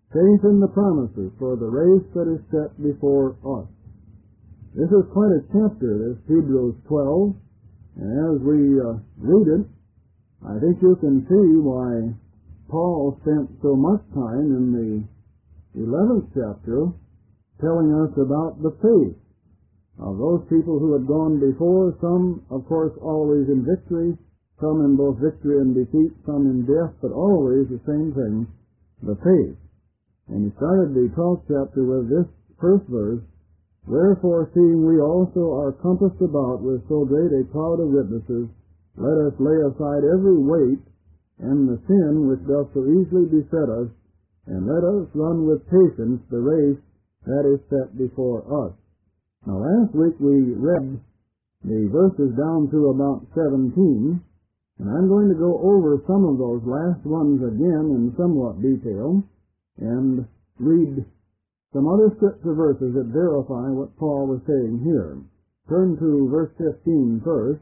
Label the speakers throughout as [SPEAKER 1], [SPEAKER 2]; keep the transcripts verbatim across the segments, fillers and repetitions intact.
[SPEAKER 1] faith in the promises for the race that is set before us. This is quite a chapter, this Hebrews twelve, and as we uh, read it, I think you can see why Paul spent so much time in the eleventh chapter telling us about the faith of those people who had gone before, some, of course, always in victory, some in both victory and defeat, some in death, but always the same thing, the faith. And he started the twelfth chapter with this first verse, "Wherefore, seeing we also are compassed about with so great a cloud of witnesses, let us lay aside every weight and the sin which doth so easily beset us, and let us run with patience the race that is set before us." Now, last week we read the verses down to about seventeen, and I'm going to go over some of those last ones again in somewhat detail, and read some other scripture verses that verify what Paul was saying here. Turn to verse fifteen first.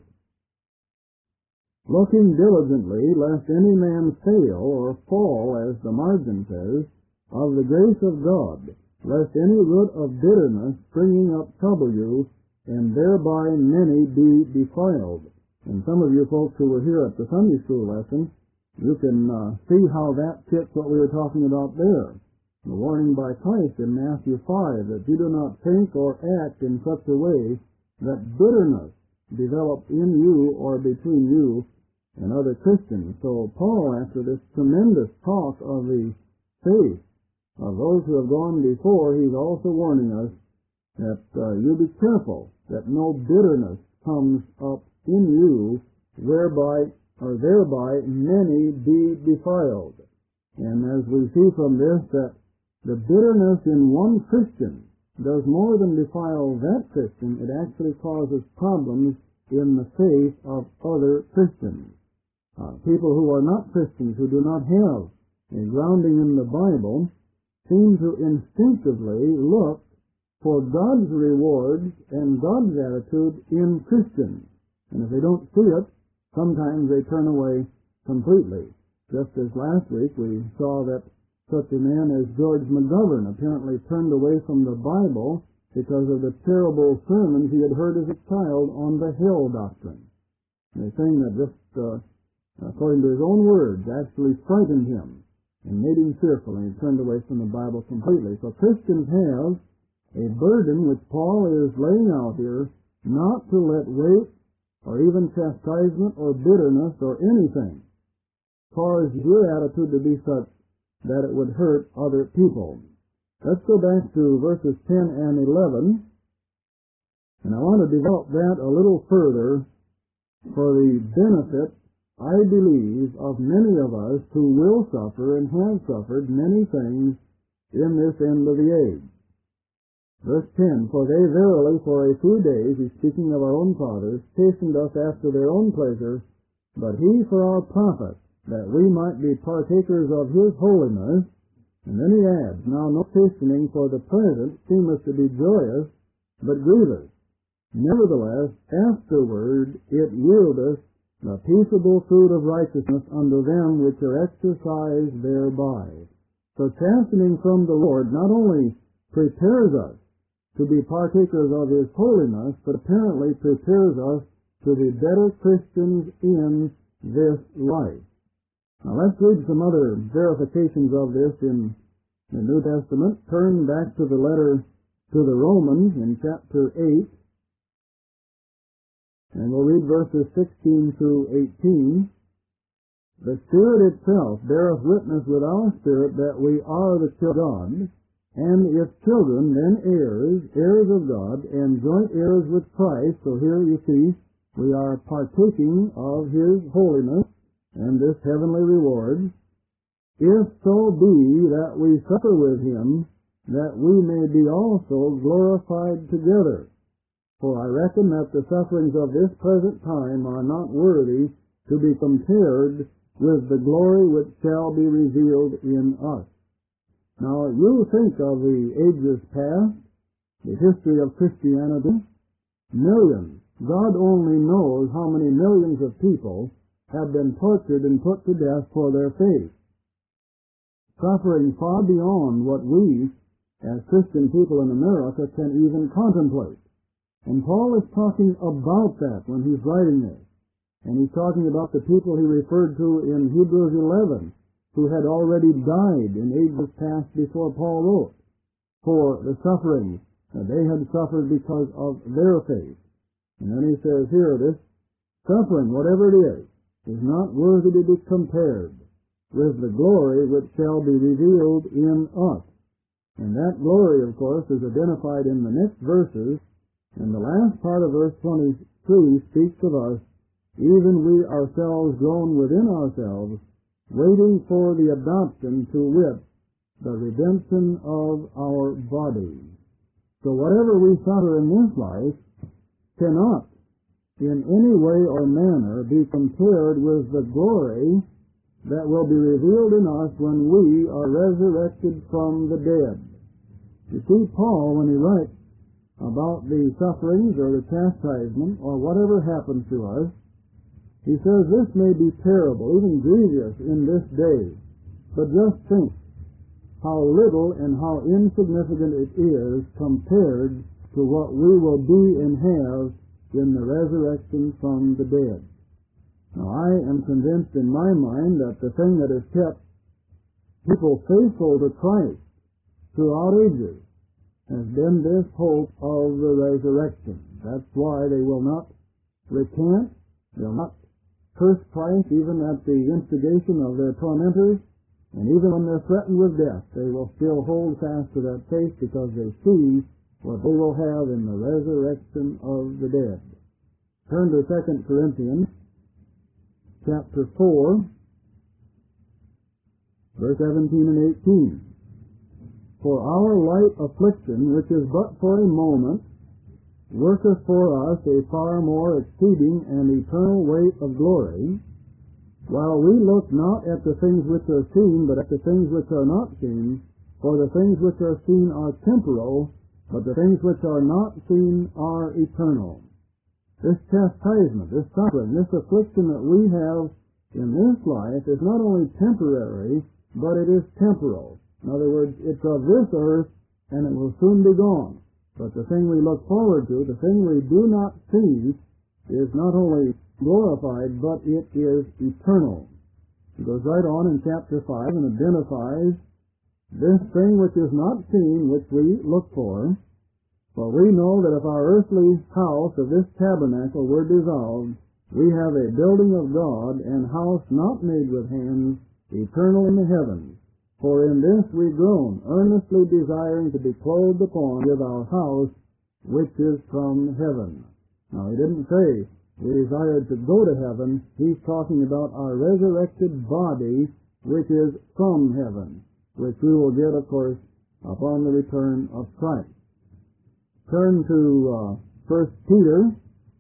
[SPEAKER 1] "Looking diligently, lest any man fail or fall," as the margin says, "of the grace of God, lest any root of bitterness springing up trouble you, and thereby many be defiled." And some of you folks who were here at the Sunday school lesson, you can uh, see how that fits what we were talking about there. The warning by Christ in Matthew five, that you do not think or act in such a way that bitterness develop in you or between you and other Christians. So Paul, after this tremendous talk of the faith of those who have gone before, he's also warning us that uh, you be careful that no bitterness comes up in you, whereby or thereby many be defiled. And as we see from this, that the bitterness in one Christian does more than defile that Christian, it actually causes problems in the faith of other Christians. Uh, people who are not Christians, who do not have a grounding in the Bible, seem to instinctively look for God's rewards and God's attitude in Christians. And if they don't see it, sometimes they turn away completely. Just as last week we saw that such a man as George McGovern apparently turned away from the Bible because of the terrible sermons he had heard as a child on the hell doctrine. And a thing that just, uh, according to his own words, actually frightened him and made him fearful, and he turned away from the Bible completely. So Christians have a burden which Paul is laying out here, not to let weight or even chastisement or bitterness or anything cause your attitude to be such that it would hurt other people. Let's go back to verses ten and eleven, and I want to develop that a little further for the benefit, I believe, of many of us who will suffer and have suffered many things in this end of the age. Verse ten, "For they verily for a few days," he's speaking of our own fathers, "chastened us after their own pleasure, but he for our profit, that we might be partakers of his holiness." And then he adds, "Now no chastening for the present seemeth to be joyous, but grievous. Nevertheless, afterward it yieldeth the peaceable fruit of righteousness unto them which are exercised thereby." So chastening from the Lord not only prepares us to be partakers of his holiness, but apparently prepares us to be better Christians in this life. Now let's read some other verifications of this in the New Testament. Turn back to the letter to the Romans in chapter eight, and we'll read verses sixteen through eighteen. "The Spirit itself beareth witness with our spirit that we are the children of God, and if children, then heirs, heirs of God, and joint heirs with Christ." So here you see, we are partaking of his holiness and this heavenly reward. "If so be that we suffer with him, that we may be also glorified together. For I reckon that the sufferings of this present time are not worthy to be compared with the glory which shall be revealed in us." Now you think of the ages past, the history of Christianity. Millions, God only knows how many millions of people have been tortured and put to death for their faith. suffering far beyond what we, as Christian people in America, can even contemplate. And Paul is talking about that when he's writing this. And he's talking about the people he referred to in Hebrews eleven, who had already died in ages past before Paul wrote, for the sufferings that they had suffered because of their faith. And then he says here, this suffering, whatever it is, is not worthy to be compared with the glory which shall be revealed in us. And that glory, of course, is identified in the next verses, and the last part of verse twenty-three speaks of us, even we ourselves groan within ourselves, waiting for the adoption, to wit, the redemption of our bodies. So whatever we suffer in this life cannot in any way or manner be compared with the glory that will be revealed in us when we are resurrected from the dead. You see, Paul, when he writes about the sufferings or the chastisement or whatever happens to us, he says this may be terrible, even grievous in this day, but just think how little and how insignificant it is compared to what we will be and have in the resurrection from the dead. Now, I am convinced in my mind that the thing that has kept people faithful to Christ throughout ages has been this hope of the resurrection. That's why they will not recant, they'll not curse Christ even at the instigation of their tormentors, and even when they're threatened with death, they will still hold fast to that faith because they see what they will have in the resurrection of the dead. Turn to Second Corinthians chapter four, verse seventeen and eighteen. For our light affliction, which is but for a moment, worketh for us a far more exceeding and eternal weight of glory, while we look not at the things which are seen, but at the things which are not seen. For the things which are seen are temporal, but the things which are not seen are eternal. This chastisement, this suffering, this affliction that we have in this life is not only temporary, but it is temporal. In other words, it's of this earth, and it will soon be gone. But the thing we look forward to, the thing we do not see, is not only glorified, but it is eternal. He goes right on in chapter five and identifies this thing which is not seen, which we look for. For we know that if our earthly house of this tabernacle were dissolved, we have a building of God, and house not made with hands, eternal in the heavens. For in this we groan, earnestly desiring to be clothed upon with our house, which is from heaven. Now, he didn't say we desired to go to heaven. He's talking about our resurrected body, which is from heaven, which we will get, of course, upon the return of Christ. Turn to uh, First Peter,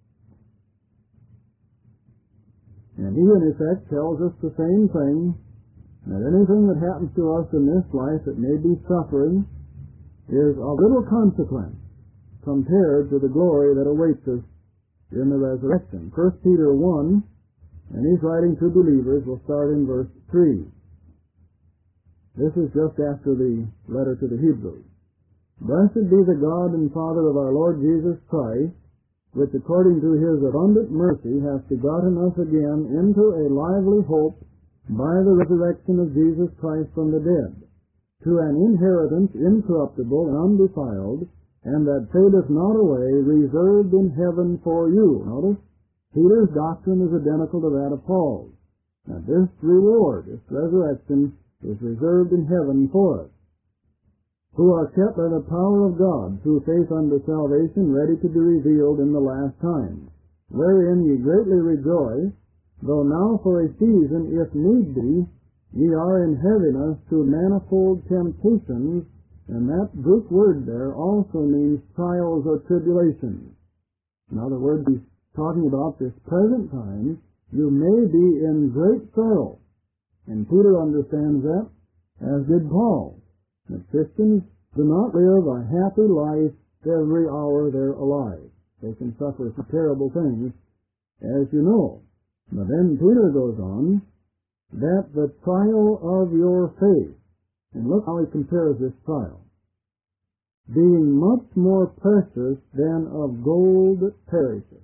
[SPEAKER 1] and he, in effect, tells us the same thing, that anything that happens to us in this life that may be suffering is of little consequence compared to the glory that awaits us in the resurrection. First Peter one, and he's writing to believers. We'll start in verse three. This is just after the letter to the Hebrews. Blessed be the God and Father of our Lord Jesus Christ, which according to his abundant mercy hath begotten us again into a lively hope by the resurrection of Jesus Christ from the dead, to an inheritance incorruptible and undefiled, and that fadeth not away, reserved in heaven for you. Notice, Peter's doctrine is identical to that of Paul's. Now this reward, this resurrection, is reserved in heaven for us, who are kept by the power of God through faith unto salvation, ready to be revealed in the last time, wherein ye greatly rejoice, though now for a season, if need be, ye are in heaviness through manifold temptations, and that Greek word there also means trials or tribulations. In other words, he's talking about this present time. You may be in great sorrow, and Peter understands that, as did Paul, that Christians do not live a happy life every hour they're alive. They can suffer some terrible things, as you know. But then Peter goes on, that the trial of your faith, And look how he compares this trial. Being much more precious than of gold that perisheth.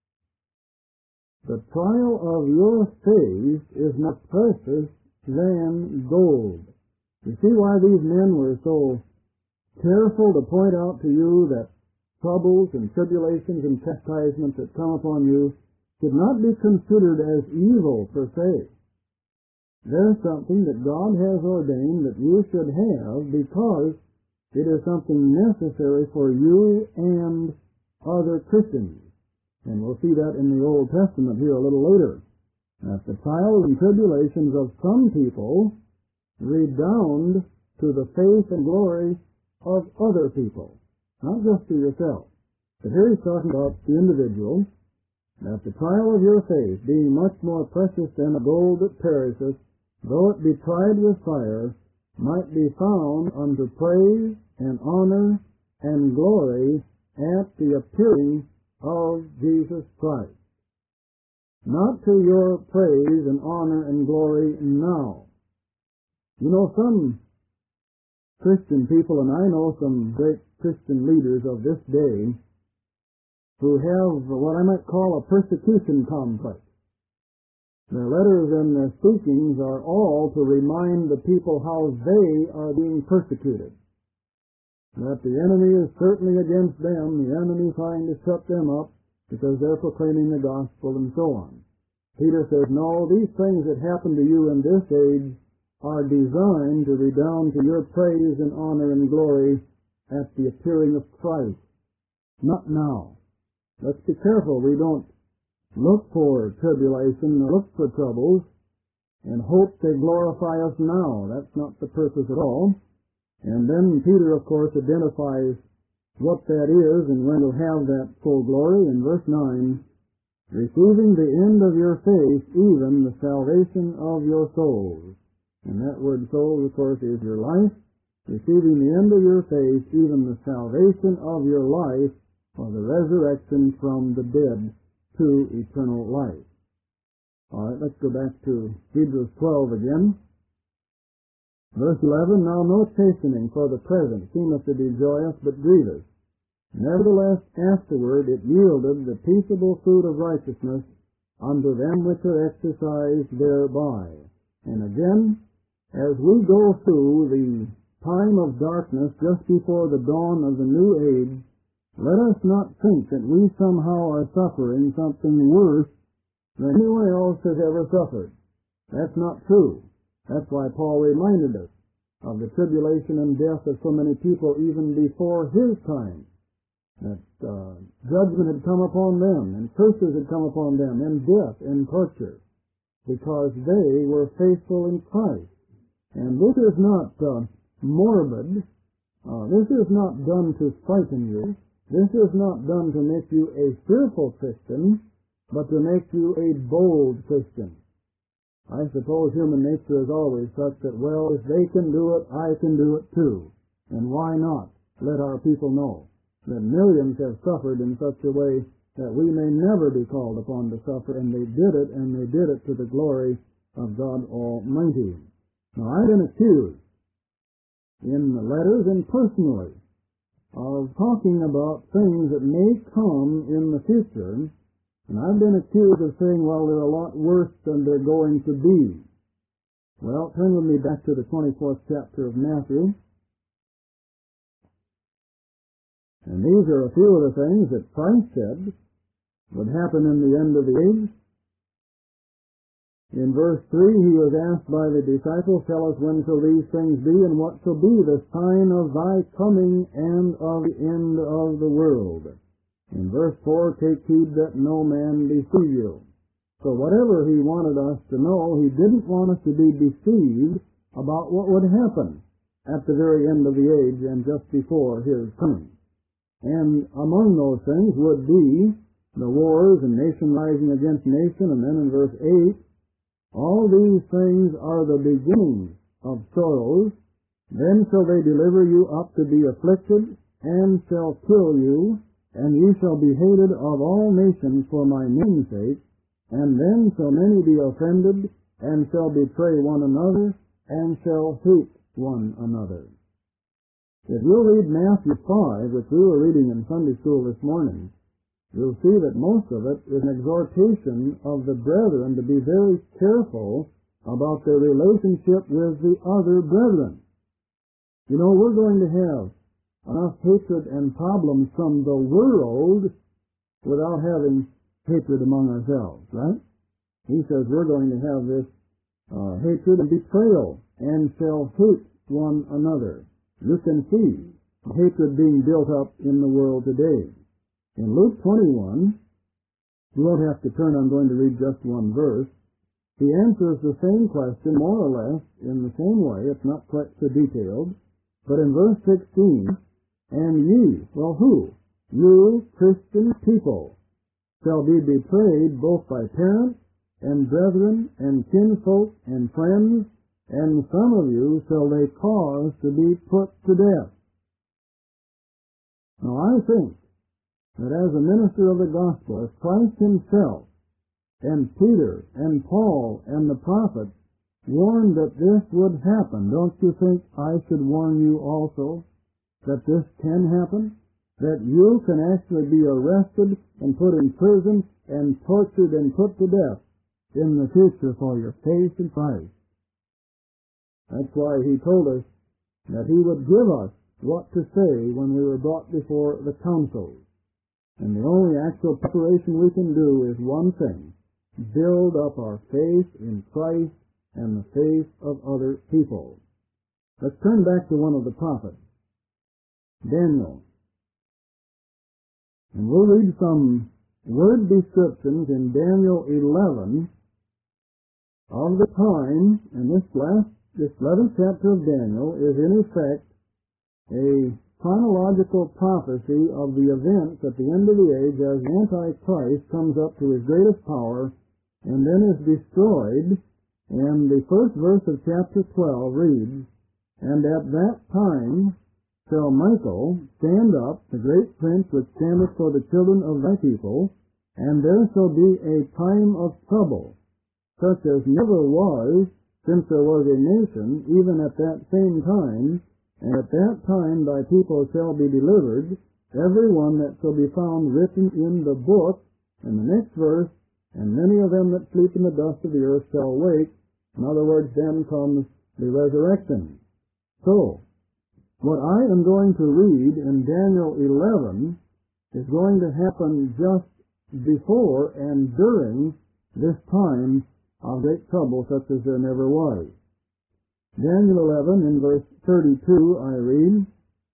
[SPEAKER 1] The trial of your faith is more precious than gold. You see why these men were so careful to point out to you that troubles and tribulations and chastisements that come upon you should not be considered as evil per se. They're something that God has ordained that you should have because it is something necessary for you and other Christians. And we'll see that in the Old Testament here a little later. That the trials and tribulations of some people redound to the faith and glory of other people, not just to yourself. But here he's talking about the individual, that the trial of your faith, being much more precious than the gold that perisheth, though it be tried with fire, might be found unto praise and honor and glory at the appearing of Jesus Christ. Not to your praise and honor and glory now. You know, some Christian people, and I know some great Christian leaders of this day, who have what I might call a persecution complex. Their letters and their speakings are all to remind the people how they are being persecuted. That the enemy is certainly against them, the enemy trying to shut them up because they're proclaiming the gospel and so on. Peter says, no, these things that happen to you in this age are designed to redound to your praise and honor and glory at the appearing of Christ. Not now. Let's be careful we don't look for tribulation, or look for troubles, and hope they glorify us now. That's not the purpose at all. And then Peter, of course, identifies what that is and when we'll have that full glory in verse nine, receiving the end of your faith, even the salvation of your souls. And that word souls, of course, is your life. Receiving the end of your faith, even the salvation of your life, or the resurrection from the dead to eternal life. All right, let's go back to Hebrews twelve again. Verse eleven, now no chastening for the present seemeth to be joyous, but grievous. Nevertheless, afterward it yielded the peaceable fruit of righteousness unto them which are exercised thereby. And again, as we go through the time of darkness just before the dawn of the new age, let us not think that we somehow are suffering something worse than anyone else has ever suffered. That's not true. That's why Paul reminded us of the tribulation and death of so many people even before his time. That uh, judgment had come upon them, and curses had come upon them, and death and torture, because they were faithful in Christ. And this is not uh, morbid. Uh, this is not done to frighten you. This is not done to make you a fearful Christian, but to make you a bold Christian. I suppose human nature is always such that, well, if they can do it, I can do it too. And why not let our people know that millions have suffered in such a way that we may never be called upon to suffer, and they did it, and they did it to the glory of God Almighty. Now, I've been accused in the letters and personally of talking about things that may come in the future, and I've been accused of saying, well, they're a lot worse than they're going to be. Well, turn with me back to the twenty-fourth chapter of Matthew. And these are a few of the things that Christ said would happen in the end of the age. In verse three, he was asked by the disciples, tell us when shall these things be, and what shall be the sign of thy coming and of the end of the world. In verse four, take heed that no man deceive you. So whatever he wanted us to know, he didn't want us to be deceived about what would happen at the very end of the age and just before his coming. And among those things would be the wars and nation rising against nation, and then in verse eight, all these things are the beginning of sorrows. Then shall they deliver you up to be afflicted, and shall kill you, and ye shall be hated of all nations for my name's sake. And then shall many be offended, and shall betray one another, and shall hate one another. If you'll read Matthew five, which we were reading in Sunday school this morning, you'll see that most of it is an exhortation of the brethren to be very careful about their relationship with the other brethren. You know, we're going to have enough hatred and problems from the world without having hatred among ourselves, right? He says we're going to have this uh, hatred and betrayal and shall hate one another. You can see hatred being built up in the world today. In Luke twenty-one, you won't have to turn, I'm going to read just one verse. He answers the same question more or less in the same way. It's not quite so detailed. But in verse sixteen, and ye, well who? You Christian people shall be betrayed both by parents and brethren and kinsfolk and friends, and some of you shall they cause to be put to death. Now I think that as a minister of the gospel, as Christ himself and Peter and Paul and the prophets warned that this would happen, don't you think I should warn you also that this can happen? That you can actually be arrested and put in prison and tortured and put to death in the future for your faith in Christ. That's why he told us that he would give us what to say when we were brought before the councils. And the only actual preparation we can do is one thing: build up our faith in Christ and the faith of other people. Let's turn back to one of the prophets, Daniel. And we'll read some word descriptions in Daniel eleven of the time, and this last, this eleventh chapter of Daniel is in effect a chronological prophecy of the events at the end of the age as Antichrist comes up to his greatest power and then is destroyed. And the first verse of chapter twelve reads, and at that time shall Michael stand up, the great prince which standeth for the children of thy people, and there shall be a time of trouble, such as never was since there was a nation, even at that same time. And at that time thy people shall be delivered, every one that shall be found written in the book. And the next verse, and many of them that sleep in the dust of the earth shall wake. In other words, then comes the resurrection. So, what I am going to read in Daniel eleven is going to happen just before and during this time of great trouble such as there never was. Daniel eleven, in verse thirty-two, I read,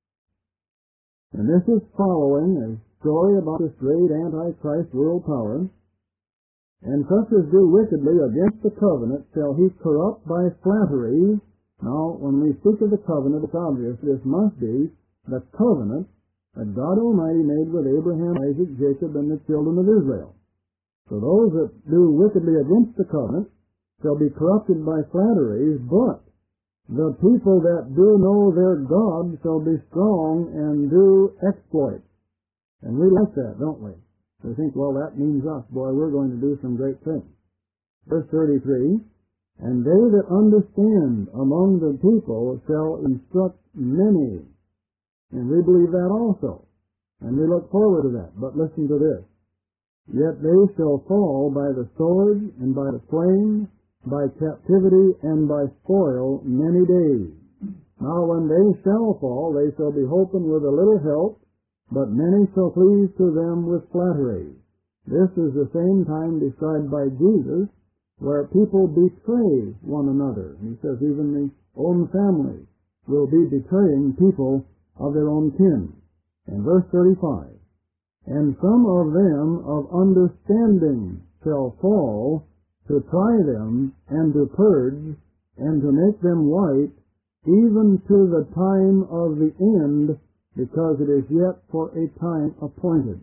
[SPEAKER 1] and this is following a story about this great Antichrist world power. And such as do wickedly against the covenant shall he corrupt by flattery. Now, when we speak of the covenant, it's obvious this must be the covenant that God Almighty made with Abraham, Isaac, Jacob, and the children of Israel. So those that do wickedly against the covenant shall be corrupted by flatteries, but the people that do know their God shall be strong and do exploits. And we like that, don't we? We think, well, that means us. Boy, we're going to do some great things. Verse thirty-three, and they that understand among the people shall instruct many. And we believe that also. And we look forward to that. But listen to this. Yet they shall fall by the sword, and by the flame, by captivity, and by spoil many days. Now when they shall fall, they shall be holpen with a little help, but many shall please to them with flattery. This is the same time described by Jesus, where people betray one another. He says even the own family will be betraying people of their own kin. And verse thirty-five, and some of them of understanding shall fall, to try them, and to purge, and to make them white, even to the time of the end, because it is yet for a time appointed.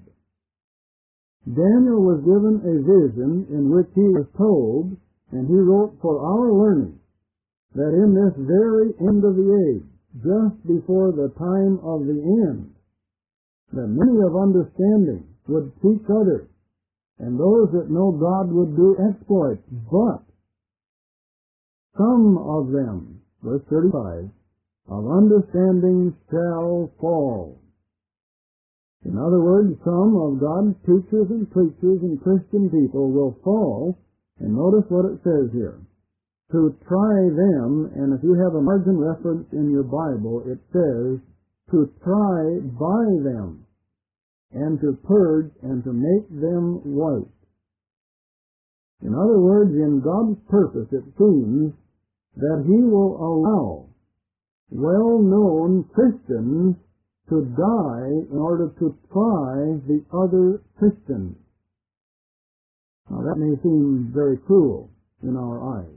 [SPEAKER 1] Daniel was given a vision in which he was told, and he wrote for our learning, that in this very end of the age, just before the time of the end, that many of understanding would teach others, and those that know God would do exploits, but some of them, verse thirty-five, of understanding shall fall. In other words, some of God's teachers and preachers and Christian people will fall, and notice what it says here. To try them, and if you have a margin reference in your Bible, it says, to try by them, and to purge and to make them white. In other words, in God's purpose, it seems that He will allow well-known Christians to die in order to try the other Christians. Now, that may seem very cruel in our eyes,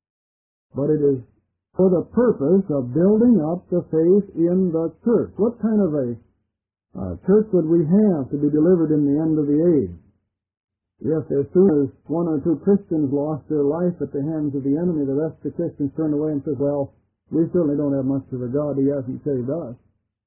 [SPEAKER 1] but it is for the purpose of building up the faith in the church. What kind of a uh, church would we have to be delivered in the end of the age? If as soon as one or two Christians lost their life at the hands of the enemy, the rest of the Christians turned away and said, well, we certainly don't have much of a God. He hasn't saved us.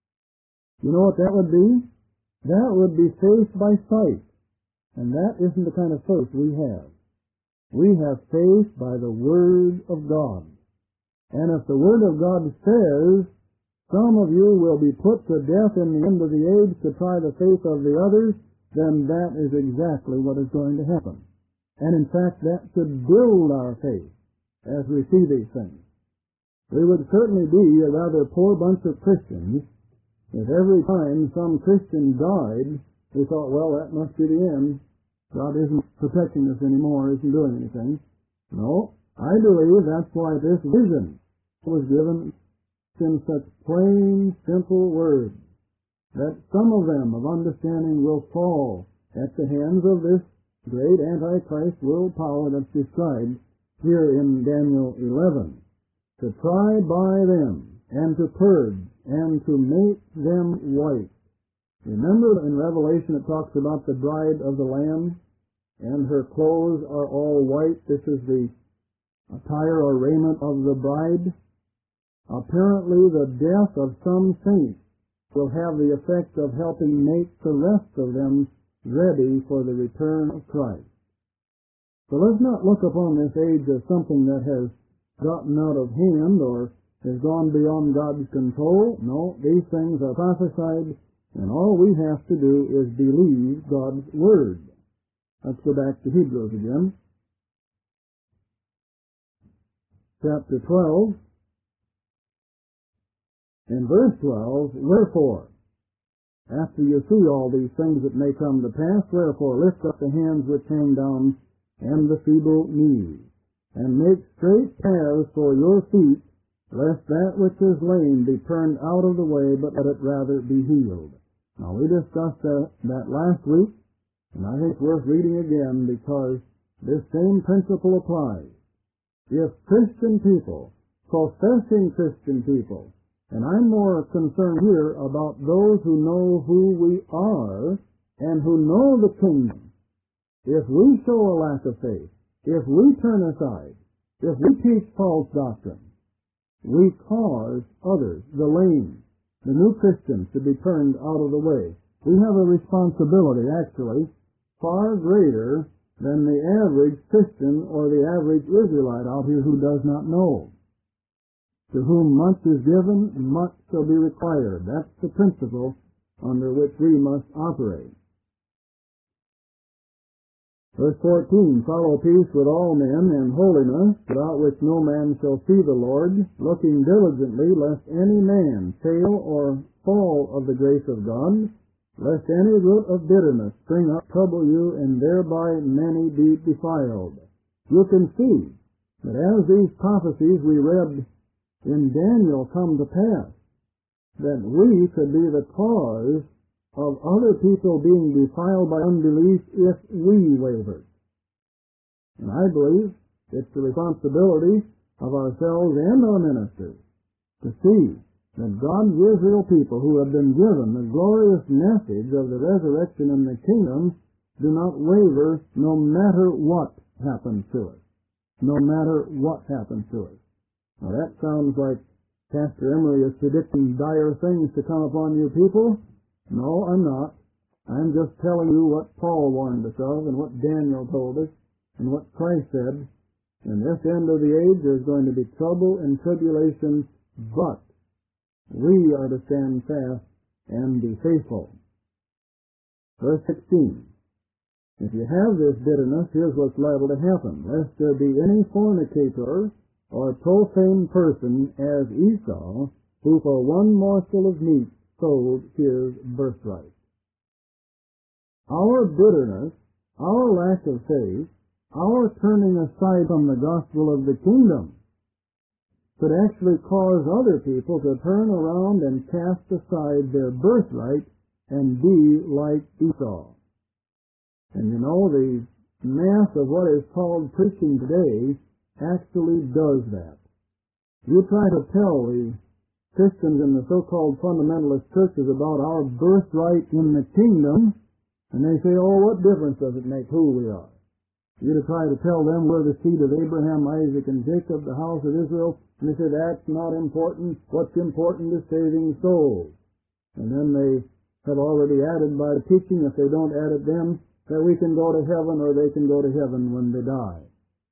[SPEAKER 1] You know what that would be? That would be faith by sight. And that isn't the kind of faith we have. We have faith by the Word of God. And if the Word of God says, some of you will be put to death in the end of the age to try the faith of the others, then that is exactly what is going to happen. And in fact, that should build our faith as we see these things. We would certainly be a rather poor bunch of Christians if every time some Christian died, we thought, well, that must be the end. God isn't protecting us anymore, isn't doing anything. No, I believe that's why this vision was given in such plain, simple words, that some of them of understanding will fall at the hands of this great Antichrist world power that's described here in Daniel eleven, to try by them and to purge and to make them white. Remember in Revelation it talks about the bride of the Lamb, and her clothes are all white. This is the attire or raiment of the bride. Apparently the death of some saints will have the effect of helping make the rest of them ready for the return of Christ. So let's not look upon this age as something that has gotten out of hand or has gone beyond God's control. No, these things are prophesied, and all we have to do is believe God's Word. Let's go back to Hebrews again. Chapter twelve. In verse twelve, wherefore, after you see all these things that may come to pass, wherefore lift up the hands which hang down, and the feeble knees, and make straight paths for your feet, lest that which is lame be turned out of the way, but let it rather be healed. Now, we discussed that, that last week, and I think it's worth reading again, because this same principle applies. If Christian people, professing Christian people, and I'm more concerned here about those who know who we are and who know the kingdom. If we show a lack of faith, if we turn aside, if we teach false doctrine, we cause others, the lame, the new Christians, to be turned out of the way. We have a responsibility, actually, far greater than the average Christian or the average Israelite out here who does not know. To whom much is given, much shall be required. That's the principle under which we must operate. Verse fourteen, follow peace with all men and holiness, without which no man shall see the Lord, looking diligently lest any man fail or fall of the grace of God, lest any root of bitterness spring up, trouble you, and thereby many be defiled. You can see that as these prophecies we read in Daniel come to pass, that we could be the cause of other people being defiled by unbelief if we wavered. And I believe it's the responsibility of ourselves and our ministers to see that God's Israel people who have been given the glorious message of the resurrection and the kingdom do not waver no matter what happens to us. No matter what happens to us. Now that sounds like Pastor Emery is predicting dire things to come upon you people. No, I'm not. I'm just telling you what Paul warned us of and what Daniel told us and what Christ said. In this end of the age there's going to be trouble and tribulation, but We are to stand fast and be faithful. Verse sixteen. If you have this bitterness, here's what's liable to happen. Lest there be any fornicator or profane person as Esau, who for one morsel of meat sold his birthright. Our bitterness, our lack of faith, our turning aside from the gospel of the kingdom could actually cause other people to turn around and cast aside their birthright and be like Esau. And you know, the mass of what is called preaching today actually does that. You try to tell the Christians in the so-called fundamentalist churches about our birthright in the kingdom, and they say, oh, what difference does it make who we are? You to try to tell them we're the seed of Abraham, Isaac, and Jacob, the house of Israel, and they say that's not important. What's important is saving souls. And then they have already added by the teaching, if they don't add it then, that we can go to heaven or they can go to heaven when they die.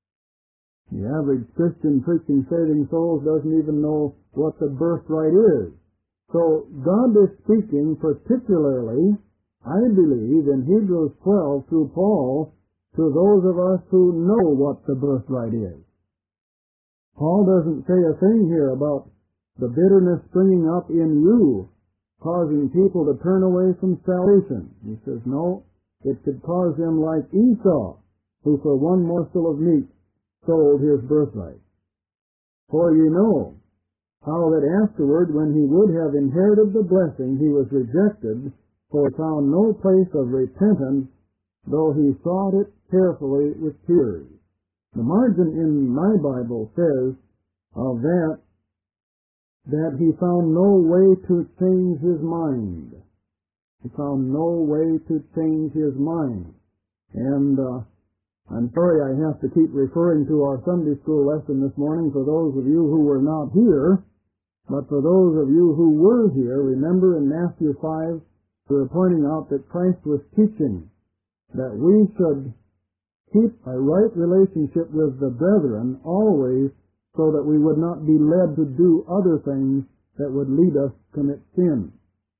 [SPEAKER 1] The average Christian preaching saving souls doesn't even know what the birthright is. So God is speaking particularly, I believe, in Hebrews twelve through Paul, to those of us who know what the birthright is. Paul doesn't say a thing here about the bitterness springing up in you, causing people to turn away from salvation. He says, no, it could cause them like Esau, who for one morsel of meat sold his birthright. For you know how that afterward, when he would have inherited the blessing, he was rejected, for he found no place of repentance, though he sought it carefully with tears. The margin in my Bible says of that, that he found no way to change his mind. He found no way to change his mind. And uh, I'm sorry I have to keep referring to our Sunday school lesson this morning for those of you who were not here, but for those of you who were here, remember in Matthew five, we were pointing out that Christ was teaching that we should keep a right relationship with the brethren always, so that we would not be led to do other things that would lead us to commit sin.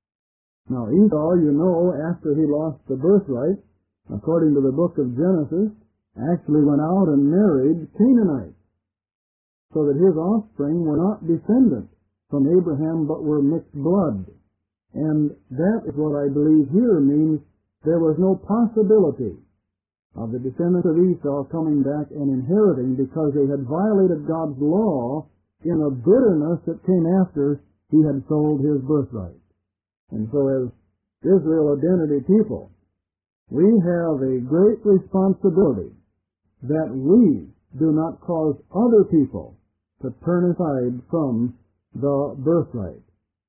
[SPEAKER 1] Now Esau, you know, after he lost the birthright, according to the book of Genesis, actually went out and married Canaanites, so that his offspring were not descendants from Abraham, but were mixed blood. And that is what I believe here means there was no possibility of the descendants of Esau coming back and inheriting, because they had violated God's law in a bitterness that came after he had sold his birthright. And so as Israel identity people, we have a great responsibility that we do not cause other people to turn aside from the birthright.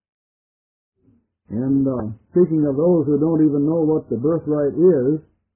[SPEAKER 1] And uh, speaking of those who don't even know what the birthright is,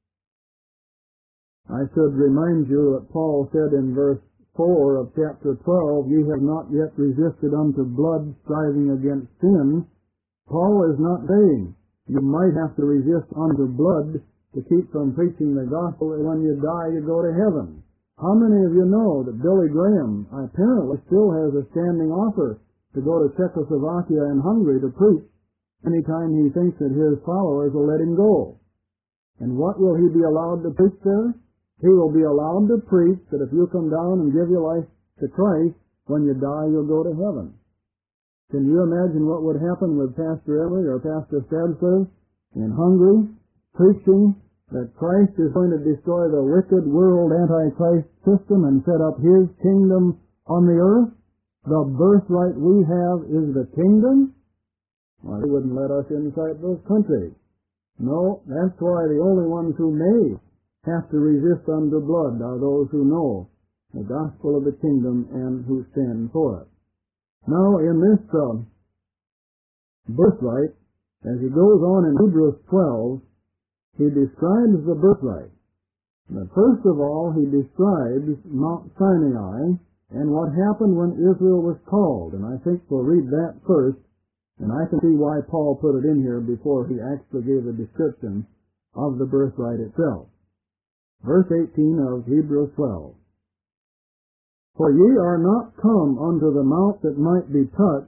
[SPEAKER 1] I should remind you that Paul said in verse four of chapter twelve, ye have not yet resisted unto blood, striving against sin. Paul is not saying you might have to resist unto blood to keep from preaching the gospel, and when you die you go to heaven. How many of you know that Billy Graham apparently still has a standing offer to go to Czechoslovakia and Hungary to preach anytime he thinks that his followers will let him go? And what will he be allowed to preach there? He will be allowed to preach that if you come down and give your life to Christ, when you die you'll go to heaven. Can you imagine what would happen with Pastor Everly or Pastor Stadler in Hungary, preaching that Christ is going to destroy the wicked world Antichrist system and set up his kingdom on the earth? The birthright we have is the kingdom? Well, he wouldn't let us inside those countries. No, that's why the only ones who may have to resist unto blood are those who know the gospel of the kingdom and who stand for it. Now, in this uh, birthright, as he goes on in Hebrews twelve, he describes the birthright. But first of all, he describes Mount Sinai and what happened when Israel was called. And I think we'll read that first, and I can see why Paul put it in here before he actually gave a description of the birthright itself. Verse eighteen of Hebrews twelve. For ye are not come unto the mount that might be touched,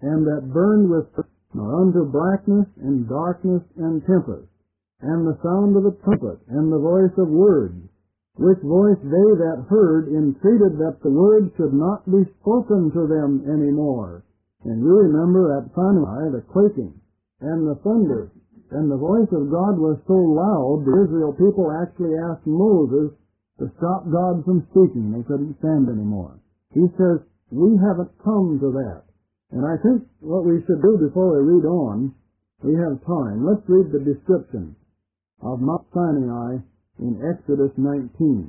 [SPEAKER 1] and that burned with fire, nor unto blackness and darkness and tempest, and the sound of the trumpet, and the voice of words, which voice they that heard entreated that the word should not be spoken to them any more. And you remember at Sinai the quaking and the thunder, and the voice of God was so loud the Israel people actually asked Moses to stop God from speaking. They couldn't stand anymore. He says, we haven't come to that. And I think what we should do before we read on, we have time. Let's read the description of Mount Sinai in Exodus nineteen.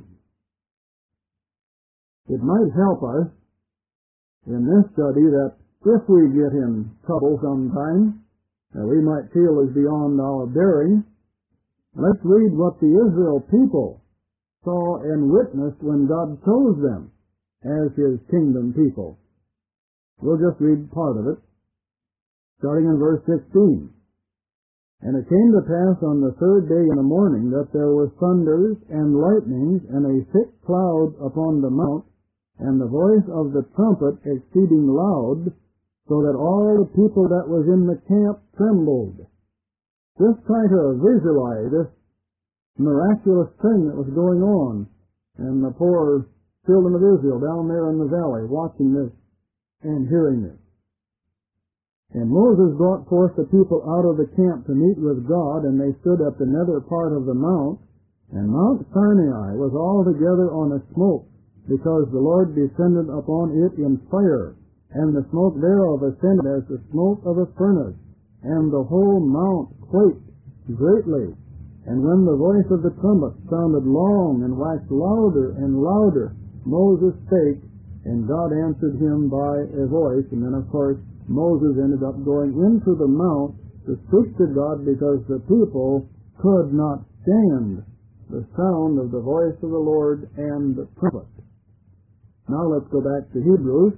[SPEAKER 1] It might help us in this study that if we get in trouble sometime, that we might feel is beyond our bearing, let's read what the Israel people saw and witnessed when God chose them as His kingdom people. We'll just read part of it, starting in verse sixteen. And it came to pass on the third day in the morning that there were thunders and lightnings and a thick cloud upon the mount, and the voice of the trumpet exceeding loud, so that all the people that was in the camp trembled. Just try to visualize this miraculous thing that was going on, and the poor children of Israel down there in the valley watching this and hearing this. And Moses brought forth the people out of the camp to meet with God, and they stood at the nether part of the mount, and Mount Sinai was altogether on a smoke, because the Lord descended upon it in fire, and the smoke thereof ascended as the smoke of a furnace, and the whole mount quaked greatly. And when the voice of the trumpet sounded long and waxed louder and louder, Moses spake, and God answered him by a voice. And then, of course, Moses ended up going into the mount to speak to God because the people could not stand the sound of the voice of the Lord and the trumpet. Now let's go back to Hebrews,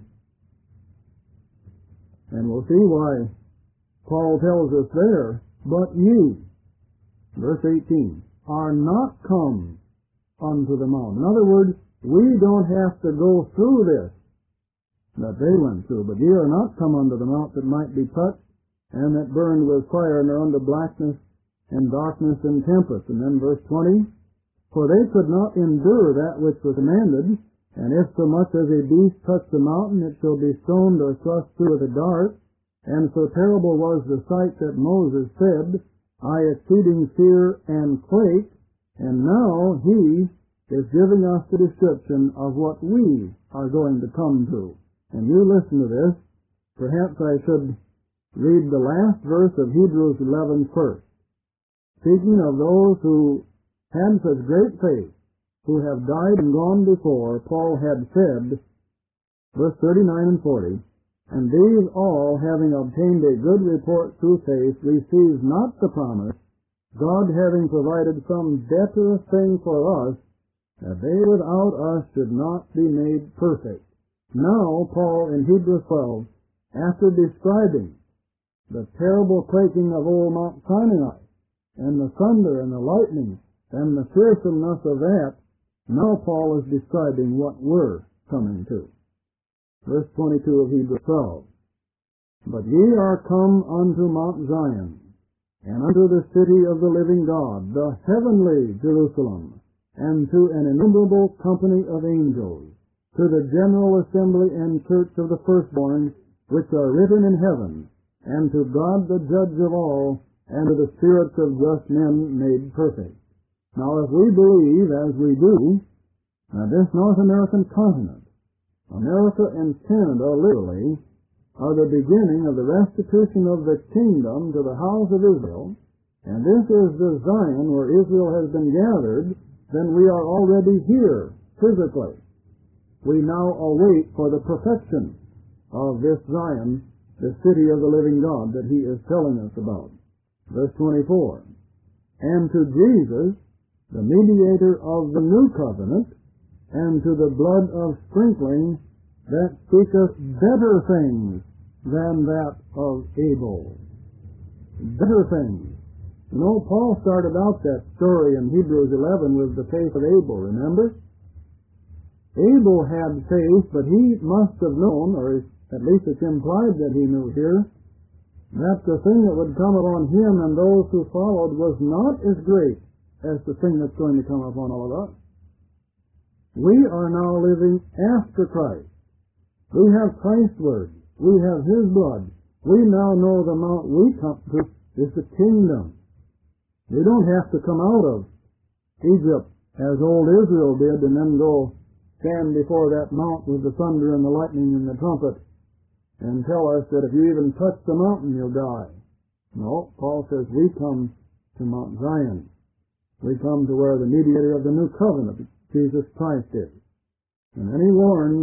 [SPEAKER 1] and we'll see why Paul tells us there, but ye, verse eighteen, are not come unto the mount. In other words, we don't have to go through this that they went through, but ye are not come unto the mount that might be touched, and that burned with fire, and are unto blackness and darkness and tempest. And then verse twenty, for they could not endure that which was commanded, and if so much as a beast touch the mountain, it shall be stoned or thrust through with a dart. And so terrible was the sight that Moses said, I exceeding fear and quake. And now he is giving us the description of what we are going to come to. And you listen to this. Perhaps I should read the last verse of Hebrews eleven first. Speaking of those who had such great faith, who have died and gone before, Paul had said, verse thirty-nine and forty, and these all, having obtained a good report through faith, received not the promise, God having provided some better thing for us, that they without us should not be made perfect. Now, Paul in Hebrews twelve, after describing the terrible quaking of old Mount Sinai, and the thunder and the lightning, and the fearsomeness of that, now Paul is describing what we're coming to. Verse twenty-two of Hebrews twelve. But ye are come unto Mount Zion, and unto the city of the living God, the heavenly Jerusalem, and to an innumerable company of angels, to the general assembly and church of the firstborn, which are written in heaven, and to God the judge of all, and to the spirits of just men made perfect. Now, if we believe, as we do, that this North American continent, America and Canada, literally, are the beginning of the restitution of the kingdom to the house of Israel, and this is the Zion where Israel has been gathered, then we are already here, physically. We now await for the perfection of this Zion, the city of the living God that he is telling us about. Verse twenty-four, and to Jesus, the mediator of the new covenant, and to the blood of sprinkling that speaketh better things than that of Abel. Better things. You know, Paul started out that story in Hebrews eleven with the faith of Abel, remember? Abel had faith, but he must have known, or at least it's implied that he knew here, that the thing that would come upon him and those who followed was not as great as the thing that's going to come upon all of us. We are now living after Christ. We have Christ's word. We have his blood. We now know the mount we come to is the kingdom. We don't have to come out of Egypt as old Israel did and then go stand before that mount with the thunder and the lightning and the trumpet and tell us that if you even touch the mountain, you'll die. No, Paul says we come to Mount Zion. We come to where the mediator of the new covenant, Jesus Christ, is. And then he warns,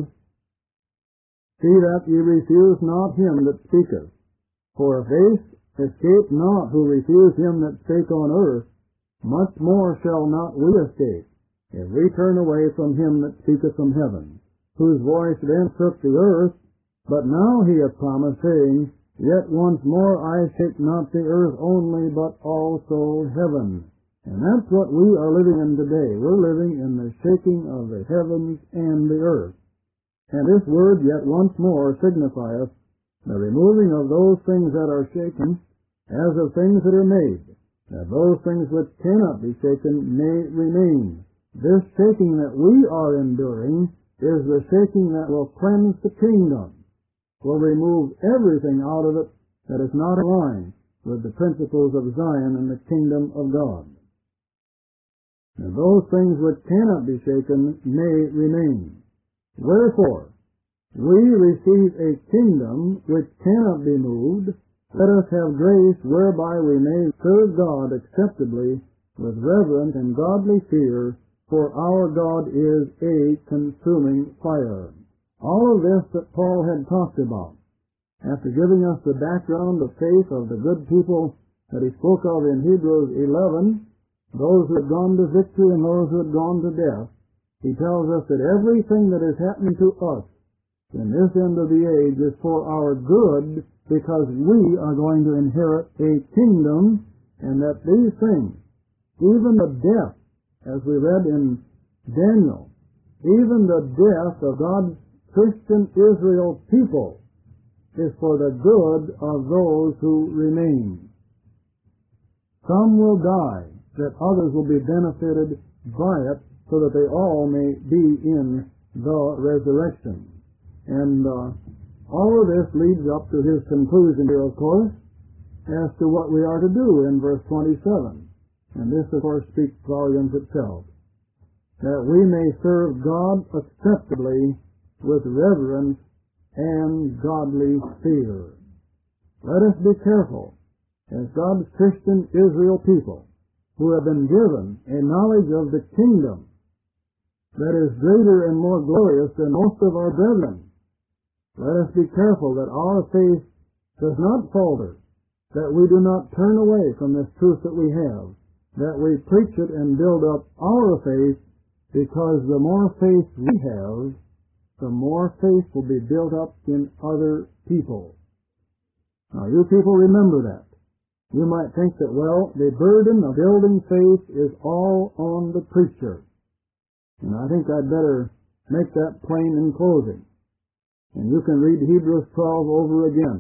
[SPEAKER 1] see that ye refuse not him that speaketh. For if they escape not who refuse him that spake on earth, much more shall not we escape, if we turn away from him that speaketh from heaven, whose voice then shook the earth. But now he hath promised, saying, Yet once more I shake not the earth only, but also heaven. And that's what we are living in today. We're living in the shaking of the heavens and the earth. And this word, yet once more, signifieth the removing of those things that are shaken, as of things that are made, that those things which cannot be shaken may remain. This shaking that we are enduring is the shaking that will cleanse the kingdom, will remove everything out of it that is not in line with the principles of Zion and the kingdom of God. And those things which cannot be shaken may remain. Wherefore, we receive a kingdom which cannot be moved. Let us have grace whereby we may serve God acceptably with reverent and godly fear, for our God is a consuming fire. All of this that Paul had talked about, after giving us the background of faith of the good people that he spoke of in Hebrews eleven, those who had gone to victory and those who had gone to death, he tells us that everything that is happening to us in this end of the age is for our good, because we are going to inherit a kingdom, and that these things, even the death, as we read in Daniel, even the death of God's Christian Israel people is for the good of those who remain. Some will die, that others will be benefited by it, so that they all may be in the resurrection. And uh, all of this leads up to his conclusion here, of course, as to what we are to do in verse twenty-seven. And this, of course, speaks volumes itself. That we may serve God acceptably with reverence and godly fear. Let us be careful, as God's Christian Israel people, who have been given a knowledge of the kingdom that is greater and more glorious than most of our brethren. Let us be careful that our faith does not falter, that we do not turn away from this truth that we have, that we preach it and build up our faith, because the more faith we have, the more faith will be built up in other people. Now, you people remember that. You might think that, well, the burden of building faith is all on the preacher. And I think I'd better make that plain in closing. And you can read Hebrews twelve over again.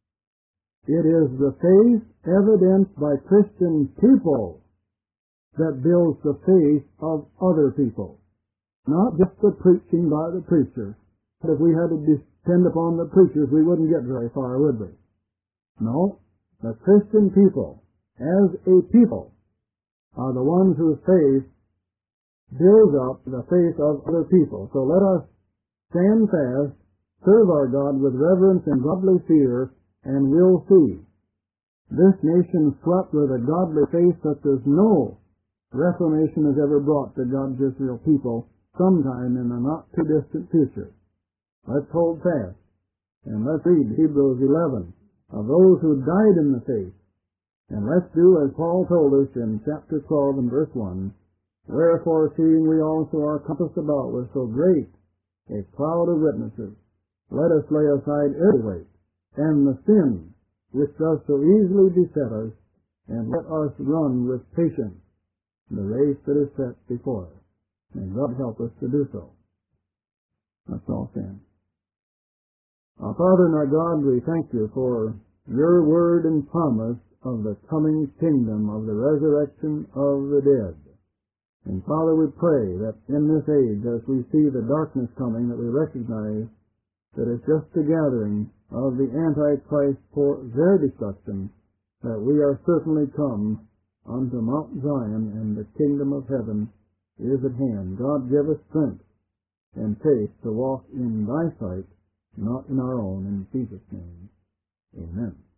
[SPEAKER 1] It is the faith evidenced by Christian people that builds the faith of other people. Not just the preaching by the preacher. If we had to depend upon the preachers, we wouldn't get very far, would we? No. The Christian people, as a people, are the ones whose faith builds up the faith of other people. So let us stand fast, serve our God with reverence and godly fear, and we'll see this nation swept with a godly faith such as no reformation has ever brought to God's Israel people sometime in the not-too-distant future. Let's hold fast, and let's read Hebrews eleven. Of those who died in the faith. And let's do as Paul told us in chapter twelve and verse one, Wherefore, seeing we also are compassed about with so great a cloud of witnesses, let us lay aside every weight, and the sin which does so easily beset us, and let us run with patience the race that is set before us. May God help us to do so. Let's all stand. Our Father and our God, we thank you for your word and promise of the coming kingdom of the resurrection of the dead. And Father, we pray that in this age, as we see the darkness coming, that we recognize that it's just the gathering of the Antichrist for their destruction, that we are certainly come unto Mount Zion, and the kingdom of heaven is at hand. God, give us strength and faith to walk in thy sight, not in our own. In Jesus' name, amen.